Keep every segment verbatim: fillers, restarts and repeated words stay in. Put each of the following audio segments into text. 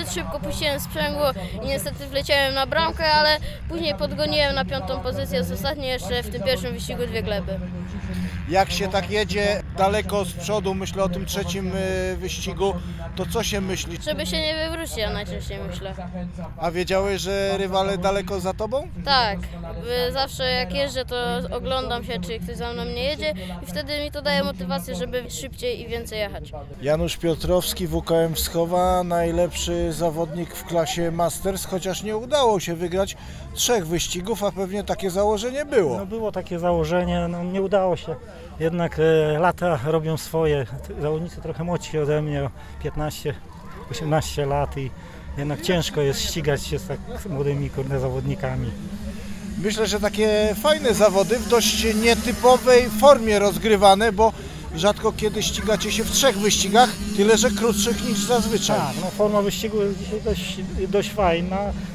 zbyt szybko puściłem sprzęgło i niestety wleciałem na bramkę, ale później podgoniłem na piątą pozycję z ostatniej jeszcze w tym pierwszym wyścigu dwie gleby. Jak się tak jedzie daleko z przodu, myślę o tym trzecim wyścigu, to co się myśli? Żeby się nie wywrócić, ja najczęściej myślę. A wiedziałeś, że rywale daleko za tobą? Tak, zawsze jak jeżdżę, to oglądam się, czy ktoś za mną nie jedzie i wtedy mi to daje motywację, żeby szybciej i więcej jechać. Janusz Piotrowski, W K M Wschowa, najlepszy zawodnik w klasie Masters, chociaż nie udało się wygrać trzech wyścigów, a pewnie takie założenie było. No było takie założenie, no nie udało się. Jednak e, lata robią swoje. Zawodnicy trochę młodsi ode mnie, o piętnaście osiemnaście lat i jednak ciężko jest ścigać się z tak młodymi kurde zawodnikami. Myślę, że takie fajne zawody w dość nietypowej formie rozgrywane, bo rzadko kiedy ścigacie się w trzech wyścigach, tyle że krótszych niż zazwyczaj. Tak, no forma wyścigu jest dzisiaj dość, dość fajna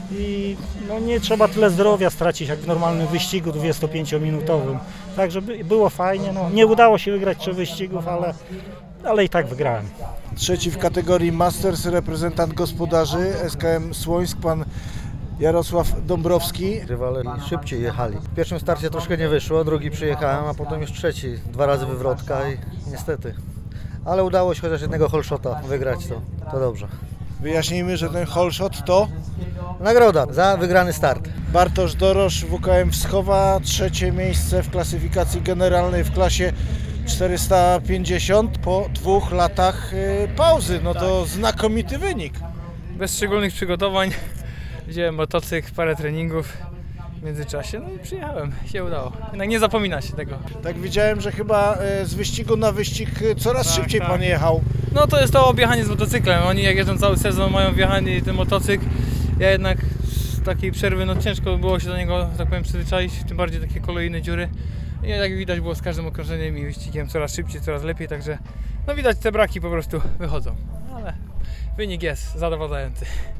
i no nie trzeba tyle zdrowia stracić jak w normalnym wyścigu dwudziestopięciominutowym. Także by, było fajnie, no nie udało się wygrać trzech wyścigów, ale, ale i tak wygrałem. Trzeci w kategorii Masters reprezentant gospodarzy S K M Słońsk, pan Jarosław Dąbrowski. Rywale szybciej jechali. W pierwszym starcie troszkę nie wyszło, drugi przyjechałem, a potem już trzeci. Dwa razy wywrotka i niestety. Ale udało się chociaż jednego holeshota wygrać, to, to dobrze. Wyjaśnijmy, że ten holeshot to Nagroda za wygrany start. Bartosz Dorosz, W K M Wschowa, trzecie miejsce w klasyfikacji generalnej w klasie czterysta pięćdziesiąt po dwóch latach pauzy. No to znakomity wynik. Bez szczególnych przygotowań. Wziąłem motocykl, parę treningów w międzyczasie, no i przyjechałem, się udało. Jednak nie zapomina się tego. Tak widziałem, że chyba z wyścigu na wyścig coraz Tak, szybciej tak. pan jechał. No to jest to objechanie z motocyklem. Oni jak jeżdżą cały sezon, mają wjechany ten motocykl. Ja jednak z takiej przerwy, no ciężko było się do niego, tak powiem, przyzwyczaić, tym bardziej takie kolejne dziury. I jak widać było z każdym okrążeniem i wyścigiem coraz szybciej, coraz lepiej, także no widać te braki po prostu wychodzą. Ale wynik jest zadowalający.